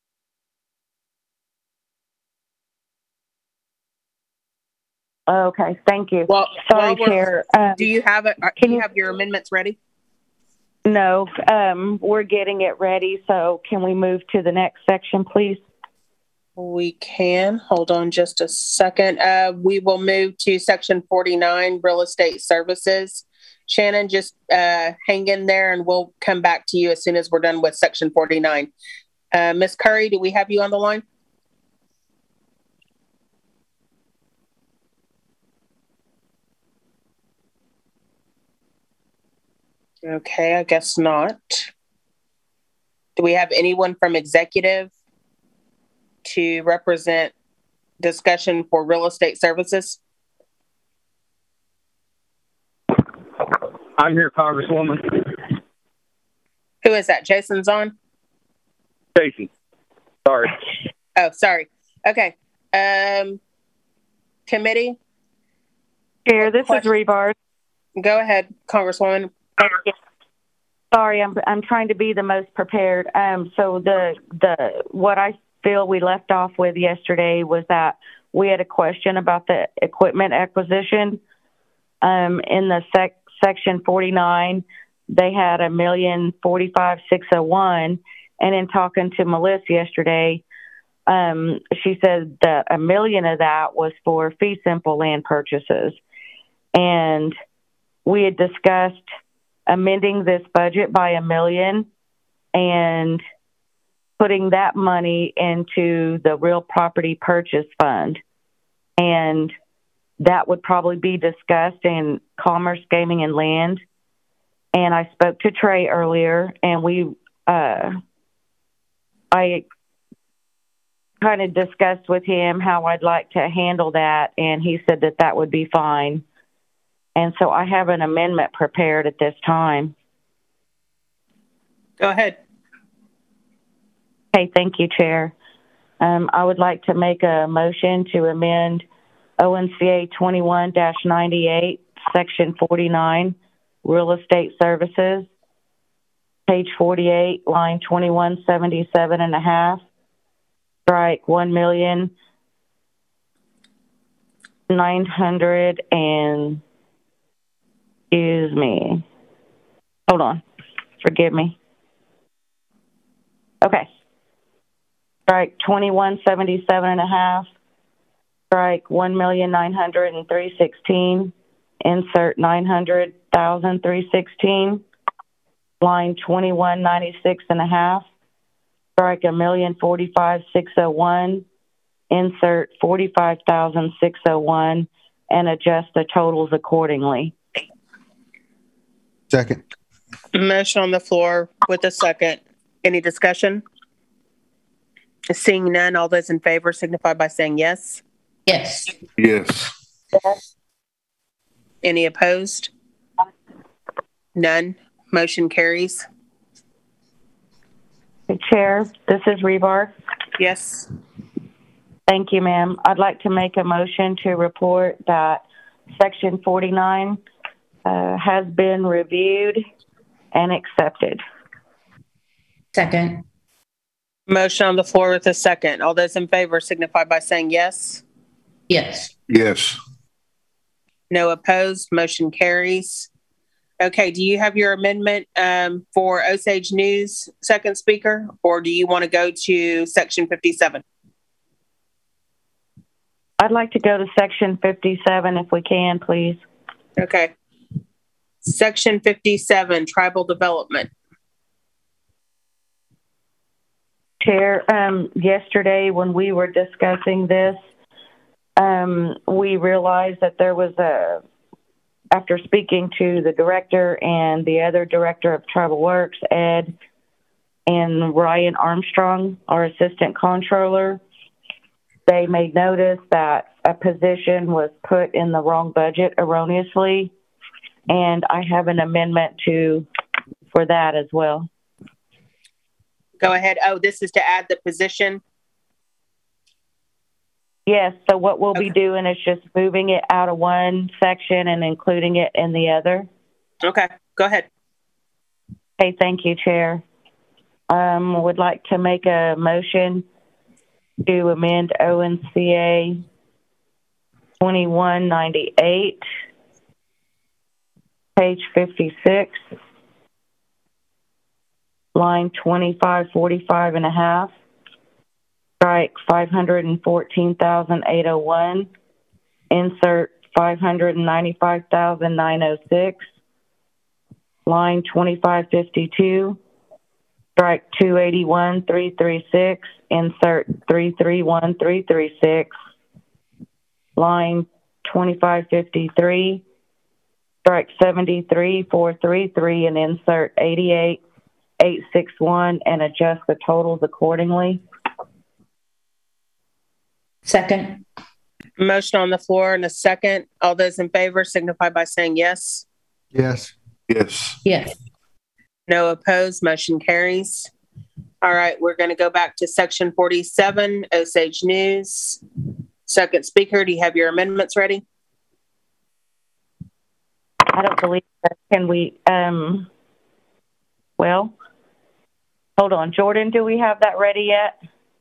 Okay, thank you. Well, Sorry, Chair. Um, do you have it? Can Do you you have your amendments ready? No, um, we're getting it ready. So can we move to the next section, please? We can. Hold on just a second. Uh, we will move to Section forty-nine, Real Estate Services. Shannon, just uh, hang in there and we'll come back to you as soon as we're done with Section forty-nine. Uh, Miz Curry, do we have you on the line? Okay, I guess not. Do we have anyone from executive to represent discussion for real estate services? I'm here, Congresswoman. Who is that? Jason's on? Jason. Sorry. Oh, sorry. Okay. Um, committee? Chair, this is Revard. Go ahead, Congresswoman. Sorry, I'm I'm trying to be the most prepared. Um, so the the what I feel we left off with yesterday was that we had a question about the equipment acquisition. Um, in the sec, section forty-nine, they had a million forty-five six oh one, and in talking to Melissa yesterday, um, she said that a million of that was for fee simple land purchases, and we had discussed amending this budget by a million and putting that money into the real property purchase fund. And that would probably be discussed in commerce, gaming, and land. And I spoke to Trey earlier, and we, uh, I kind of discussed with him how I'd like to handle that, and he said that that would be fine. And so I have an amendment prepared at this time. Go ahead. Okay, thank you, Chair. Um, I would like to make a motion to amend O N C A twenty-one dash ninety-eight, Section forty-nine, Real Estate Services, page forty-eight, line twenty-one seventy-seven and a half, strike one million nine hundred and Excuse me. Hold on. Forgive me. Okay. Strike twenty-one seventy-seven and a half. Strike one million nine hundred and three sixteen. Insert nine hundred thousand three sixteen. Line twenty-one ninety-six and a half. Strike a million forty-five six oh one. Insert forty-five thousand six oh one and adjust the totals accordingly. Second. Motion on the floor with a second. Any discussion? Seeing none, all those in favor signify by saying yes. Yes. Yes. Yes. Any opposed? None. Motion carries. Chair, this is Rebar. Yes. Thank you, ma'am. I'd like to make a motion to report that Section forty-nine uh, has been reviewed and accepted. Second. Motion on the floor with a second. All those in favor signify by saying yes. Yes. Yes. No opposed. Motion carries. Okay, do you have your amendment um, for Osage News, second speaker, or do you want to go to Section fifty-seven? I'd like to go to Section fifty-seven if we can, please. Okay. Section fifty-seven, tribal development. Chair, um, yesterday when we were discussing this, um, we realized that there was a, after speaking to the director and the other director of Tribal Works, Ed, and Ryan Armstrong, our assistant controller, they made notice that a position was put in the wrong budget erroneously, and I have an amendment to for that as well. Go ahead. Oh, this is to add the position? Yes, so what we'll Okay. be doing is just moving it out of one section and including it in the other. Okay, go ahead. Okay, thank you, Chair. Um, would like to make a motion to amend O N C A twenty-one ninety-eight, page fifty-six, line twenty-five forty-five and a half, strike five hundred fourteen thousand eight hundred one, insert five hundred ninety-five thousand nine hundred six, line twenty-five fifty-two, strike two eighty-one three thirty-six, insert three thirty-one three thirty-six, line twenty-five fifty-three, strike seventy-three four thirty-three, and insert eighty-eight eight sixty-one, and adjust the totals accordingly. Second. Motion on the floor and a second. All those in favor signify by saying yes. Yes. Yes. Yes. No opposed. Motion carries. All right, we're going to go back to section forty-seven, Osage News. Second speaker, do you have your amendments ready? I don't believe that. Can we, um, well, hold on. Jordan, do we have that ready yet?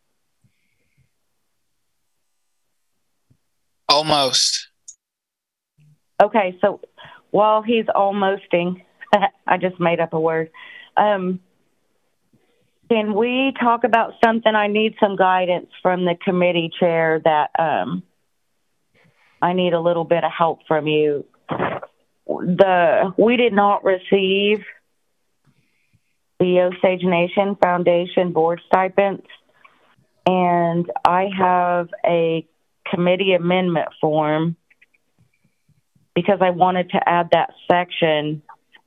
Almost. Okay, so while he's almosting, I just made up a word. Um, can we talk about something? I need some guidance from the committee chair that um, I need a little bit of help from you. The we did not receive the Osage Nation Foundation board stipends, and I have a committee amendment form because I wanted to add that section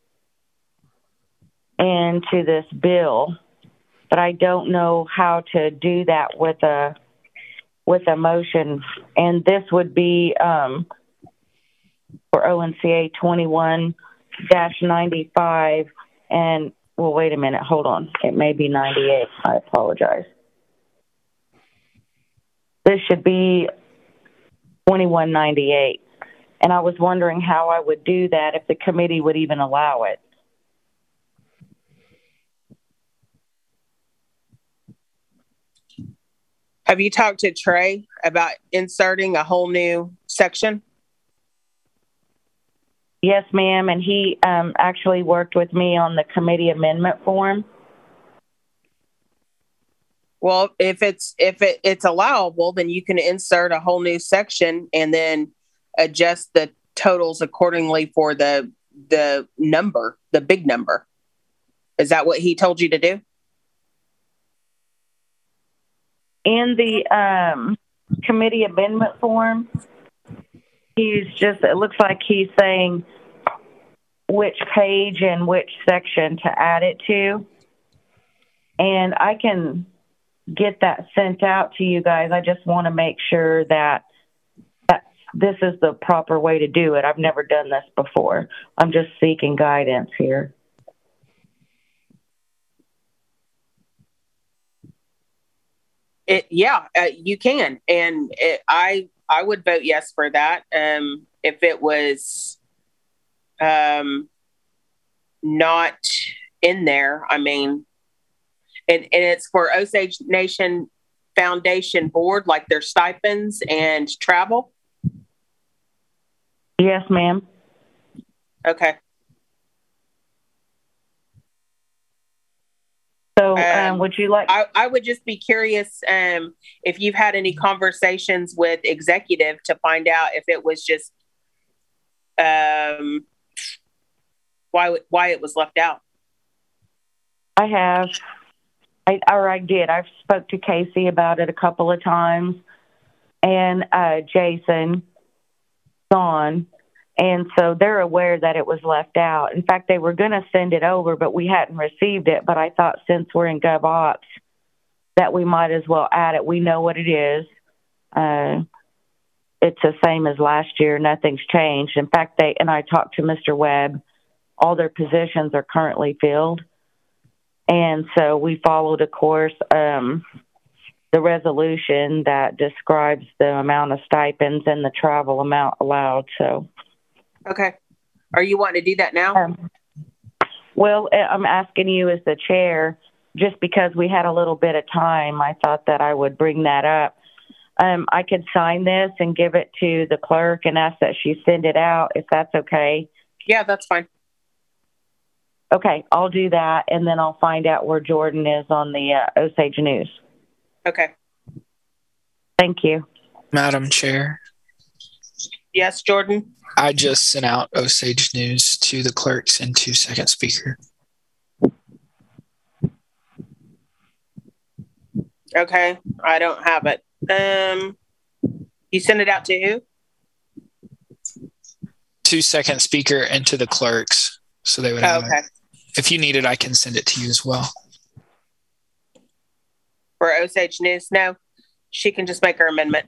into this bill, but I don't know how to do that with a with a motion. And this would be um, for O N C A twenty-one ninety-five. And well, wait a minute, hold on. It may be ninety-eight. I apologize. This should be twenty-one ninety-eight. And I was wondering how I would do that, if the committee would even allow it. Have you talked to Trey about inserting a whole new section? Yes, ma'am. And he um, actually worked with me on the committee amendment form. Well, if it's if it, it's allowable, then you can insert a whole new section and then adjust the totals accordingly for the the number, the big number. Is that what he told you to do? In the um, committee amendment form, he's just, it looks like he's saying which page and which section to add it to. And I can get that sent out to you guys. I just want to make sure that, that this is the proper way to do it. I've never done this before. I'm just seeking guidance here. It, yeah, uh, you can. And it, I I would vote yes for that. Um, if it was um, not in there, I mean, and, and it's for Osage Nation Foundation Board, like their stipends and travel? Yes, ma'am. Okay. So um, would you like... I, I would just be curious um, if you've had any conversations with executive to find out if it was just um, why why it was left out. I have, I, or I did. I've spoke to Casey about it a couple of times, and uh, Jason, Dawn, and so they're aware that it was left out. In fact, they were going to send it over, but we hadn't received it. But I thought since we're in GovOps that we might as well add it. We know what it is. Uh, it's the same as last year. Nothing's changed. In fact, they and I talked to Mister Webb. All their positions are currently filled. And so we followed, of course, um, the resolution that describes the amount of stipends and the travel amount allowed. So, okay. Are you wanting to do that now? Um, well, I'm asking you as the chair, just because we had a little bit of time, I thought that I would bring that up. Um, I could sign this and give it to the clerk and ask that she send it out, if that's okay. Yeah, that's fine. Okay, I'll do that, and then I'll find out where Jordan is on the uh, Osage News. Okay. Thank you. Madam Chair. Yes, Jordan? I just sent out Osage News to the clerks and to second speaker. Okay, I don't have it. Um, you sent it out to who? To second speaker and to the clerks, so they would Oh, have okay. it. If you need it, I can send it to you as well. For Osage News? No, she can just make her amendment.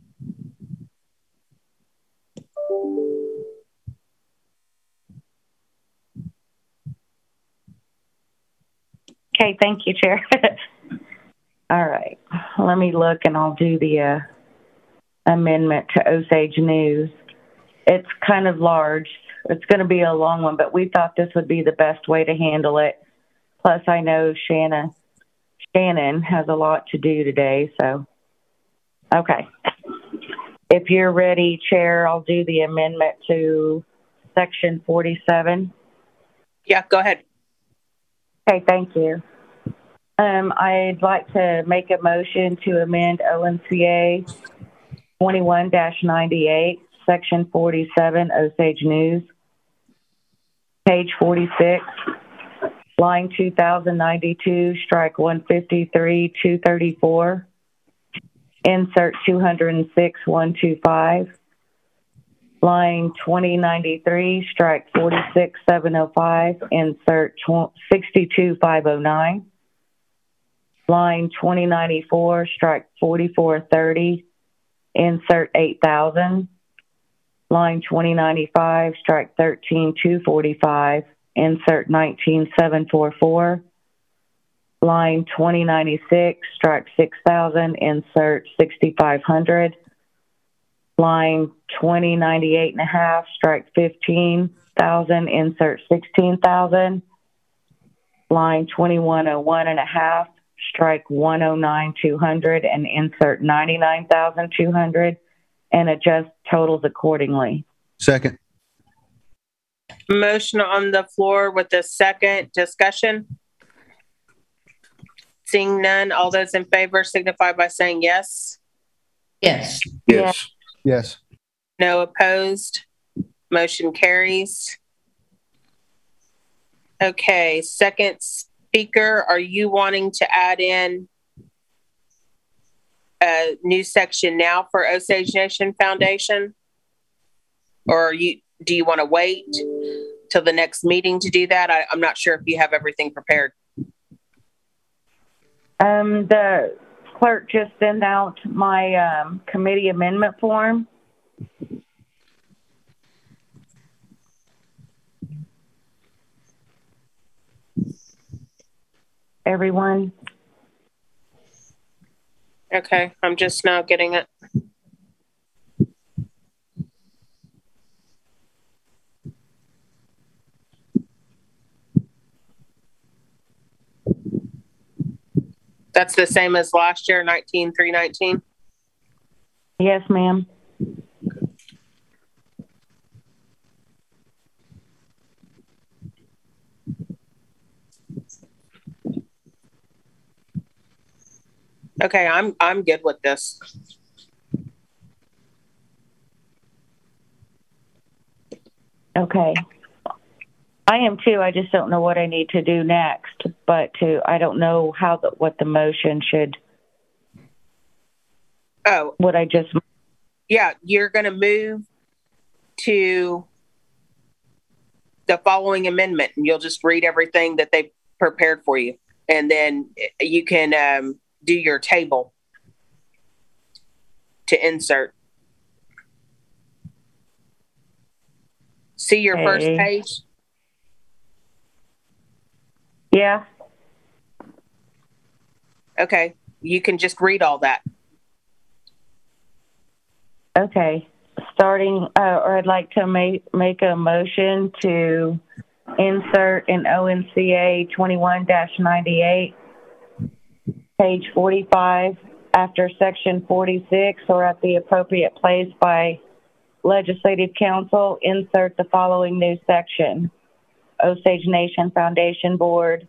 Okay, thank you, Chair. All right, let me look, and I'll do the uh, amendment to Osage News. It's kind of large. It's going to be a long one, but we thought this would be the best way to handle it. Plus, I know Shanna, Shannon has a lot to do today, so. Okay. If you're ready, Chair, I'll do the amendment to Section forty-seven. Yeah, go ahead. Okay, thank you. Um, I'd like to make a motion to amend O N C A twenty-one dash ninety-eight, Section forty-seven, Osage News. Page forty-six, line two thousand ninety-two, strike one fifty-three, two thirty-four. Insert two hundred six, one twenty-five. Line twenty ninety-three, strike forty-six, seven oh five. Insert sixty-two, five oh nine. Line twenty ninety-four, strike forty-four thirty. Insert eight thousand. Line twenty ninety-five, strike thirteen two forty-five, insert nineteen seven forty-four. Line twenty ninety-six, strike six thousand, insert sixty-five hundred. Line twenty ninety-eight and a half, strike fifteen thousand, insert sixteen thousand. Line twenty-one oh one and a half, strike one oh nine two hundred, and insert ninety-nine thousand two hundred. And adjust totals accordingly. Second. Motion on the floor with the second. Discussion. Seeing none, all those in favor signify by saying yes. Yes. Yes. Yes. No opposed. Motion carries. Okay, second speaker, are you wanting to add in a new section now for Osage Nation Foundation? Or are you, do you want to wait till the next meeting to do that? I, I'm not sure if you have everything prepared. Um, the clerk just sent out my um, committee amendment form. Everyone? Okay, I'm just now getting it. That's the same as last year, nineteen three nineteen? Yes, ma'am. Okay, I'm I'm good with this. Okay. I am too. I just don't know what I need to do next. But to I don't know how the, what the motion should. Oh, what I just. Yeah, you're going to move to the following amendment, and you'll just read everything that they prepared for you, and then you can um, do your table to insert. See your Okay. first page? Yeah. Okay. You can just read all that. Okay. Starting, uh, or I'd like to make make a motion to insert in O N C A twenty-one dash ninety-eight, page forty-five, after section forty-six, or at the appropriate place by Legislative Council, insert the following new section. Osage Nation Foundation Board.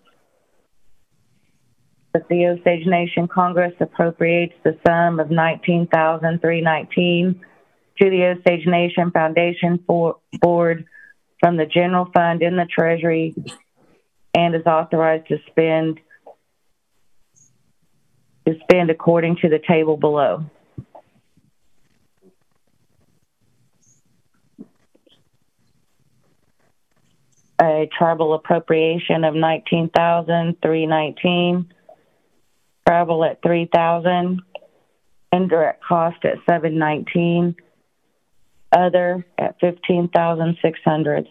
That the Osage Nation Congress appropriates the sum of nineteen thousand three hundred nineteen to the Osage Nation Foundation for, Board from the general fund in the Treasury, and is authorized to spend to spend according to the table below. A tribal appropriation of nineteen thousand three hundred nineteen, travel at three thousand, indirect cost at seven hundred nineteen, other at fifteen thousand six hundred.